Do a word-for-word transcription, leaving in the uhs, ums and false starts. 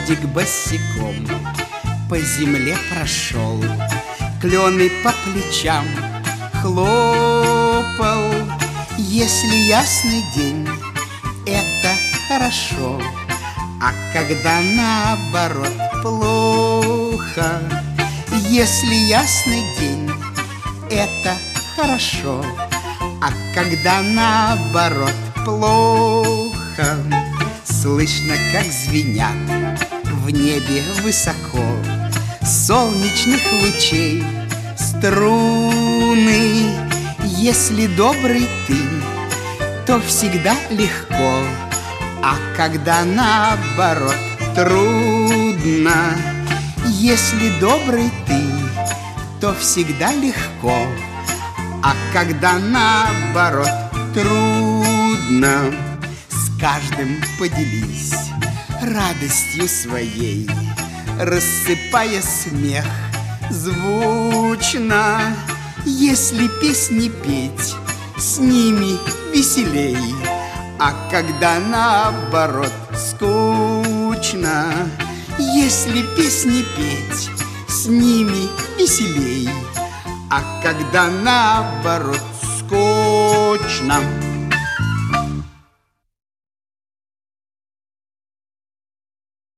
Дождик босиком по земле прошел, клены по плечам хлопал. Если ясный день, это хорошо, а когда наоборот плохо. Если ясный день, это хорошо, а когда наоборот плохо. Слышно, как звенят в небе высоко солнечных лучей струны. Если добрый ты, то всегда легко, а когда наоборот трудно. Если добрый ты, то всегда легко, а когда наоборот трудно. С каждым поделись радостью своей, рассыпая смех звучно. Если песни петь, с ними веселей, а когда наоборот скучно. Если песни петь, с ними веселей, а когда наоборот скучно.